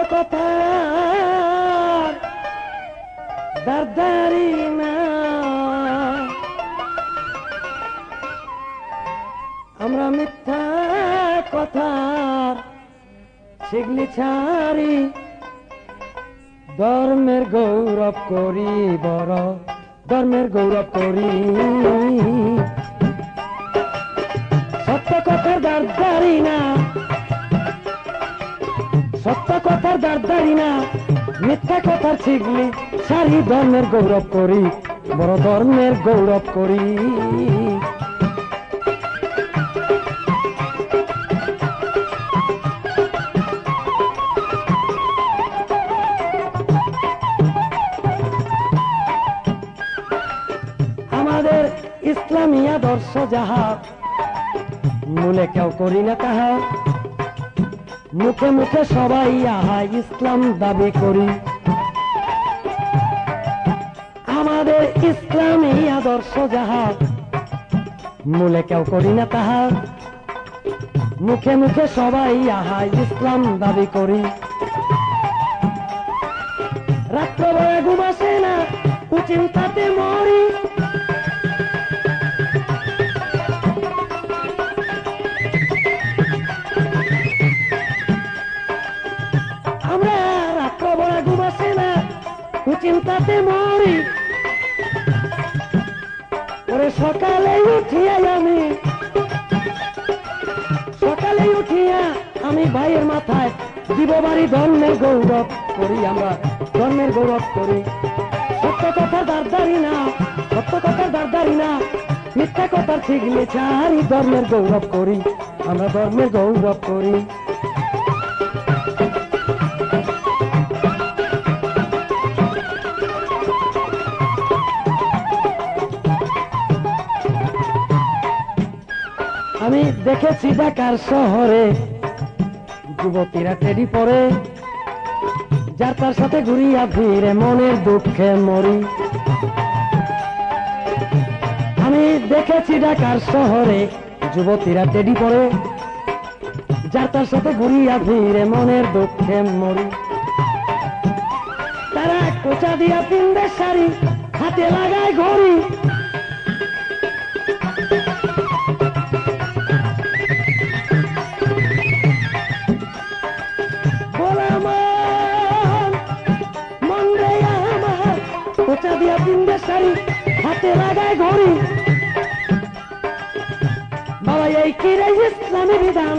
কথা দারদারি না, আমরা মিথ্যা কথার শিগলি ছাড়ি, ধর্মের গৌরব করি, বড় ধর্মের গৌরব করি। সত্য কথার দারদারি না, সত্য কথার দারদারি না, মিথ্যা কথার শিগলি ছাড়ি, ধর্মের গৌরব করি, বড় ধর্মের গৌরব করি। আমাদের ইসলামী আদর্শ যাহা, মূলে কেউ করি না তাহা, মুখে মুখে সবাই আহা ইসলাম দাবি করি। আমাদের ইসলামী আদর্শ যাহা, মূলে কেউ করি না তাহা, মুখে মুখে সবাই আহা ইসলাম দাবি করি। রাত্র বেলা ঘুম আসে না, কুচিন্তাতে মরি, আমরা রাত্র বেলা ঘুম আসে না, কুচিন্তাতে মরি। ওরে সকালে উঠিয়া আমি, সকালে উঠিয়া আমি ভাইয়ের মাথায় দিব বাড়ি, ধর্মের গৌরব করি, আমরা ধর্মের গৌরব করি। সত্য কথা দারদারি না, সত্য কথা দারদারি না, মিথ্যা কথার শিগলি ছাড়ি, ধর্মের গৌরব করি, আমরা ধর্মের গৌরব করি। আমি দেখেছি ঢাকার শহরে যুবতীরা টেডি পরে, যার তার সাথে ঘুরিয়া ফিরে মনের দুঃখে মরি। আমি দেখেছি ঢাকার শহরে যুবতীরা টেডি পরে, যার তার সাথে ঘুরিয়া ফিরে মনের দুঃখে মরি। তারা কোচা দিয়া পিন্দে শাড়ি, হাতে লাগায় ঘড়ি, কোচা দিয়া পিন্দে শাড়ি, হাতে লাগায় ঘড়ি। বাবা এই কিরে ইসলামী বিধান,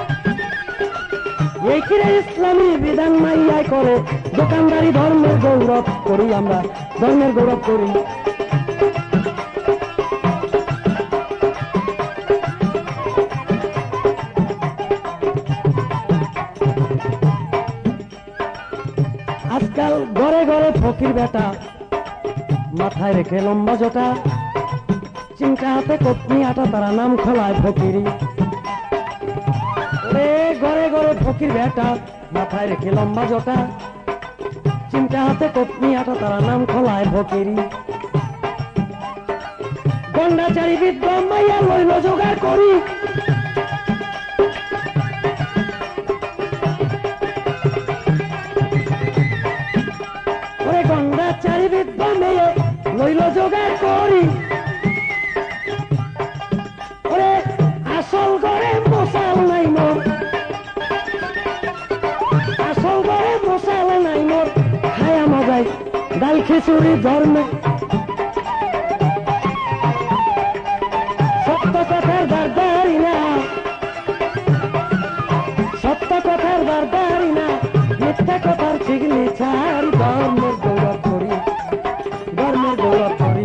এই কিরে ইসলামী বিধান মাইয়াই করে দোকানদারি, ধর্মের গৌরব করি, আমরা ধর্মের গৌরব করি। আজকাল ঘরে ঘরে ফকির বেটা, মাথায় রেখে লম্বা জটা, চিমটা হাতে কপনি আটা, তারা নাম খোলায় ফকিরি। ঘরে ঘরে ফকির বেটা, মাথায় রেখে লম্বা জটা, চিমটা হাতে কপনি আটা, তারা নাম খোলায় ফকিরি। গন্ডাচারী বিদ্যা মাইয়া লইল জোগাড় করি, গন্ডাচারী বিদ্যা মেয়ে লইল জোগাড় করি। ওরে আসল ঘরে মশাল নাই মোর, আসল ঘরে মশাল নাই মোর, খায়া মজাই ডাল খিচুড়ি ধর্মে। সত্য কথার দারদারি না, সত্য কথার দারদারি না, মিথ্যা কথার শিগলি ছাড়ি, ধর্মের গৌরব করি, ধর্মের গৌরব করি।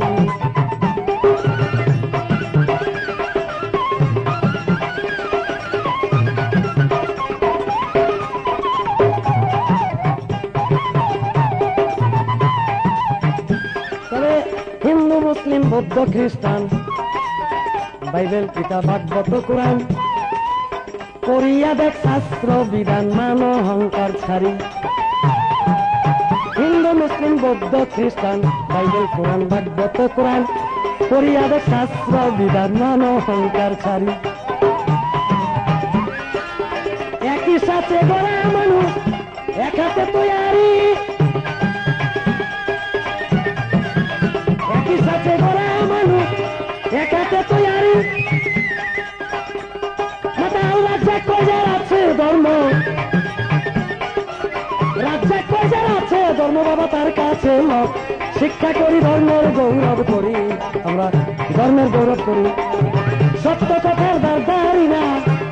তবে হিন্দু, মুসলিম, বৌদ্ধ, খ্রিস্টান, বাইবেল, গীতা, ভাগবত, কোরআন করিয়া দেখ শাস্ত্র বিধান, মান অহংকার ছাড়ি। হিন্দু, মুসলিম, বৌদ্ধ, খ্রিস্টান, বাইবেল, কোরআন, ভাগবত, কোরআন করিয়া দেখ শাস্ত্র বিধান, মান অহংকার ছাড়ি। একই সাথে গড়া মানুষ, এক হাত রাজ্যে কয়জার আছে ধর্ম বাবা তার কাছে মত শিক্ষা করি ধর্মের গৌরব করি আমরা ধর্মের গৌরব করি সত্য কথার দাঁড়ি না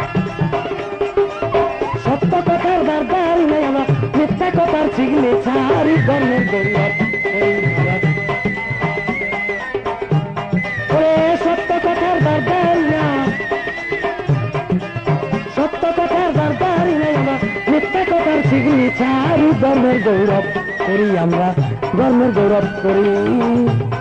সত্য কথার দাঁড়ি নাই আমরা মিথ্যা কথার চিগলে ছাড়ি ধর্মের গৌরব ওরে সত্য কথার দাঁড়ি না সত্য কথার দাঁড়ি নাই আমরা মিথ্যা কথার চিগলে ছাড়ি ধর্মের গৌরব করি আমরা ধর্মের গৌরব করি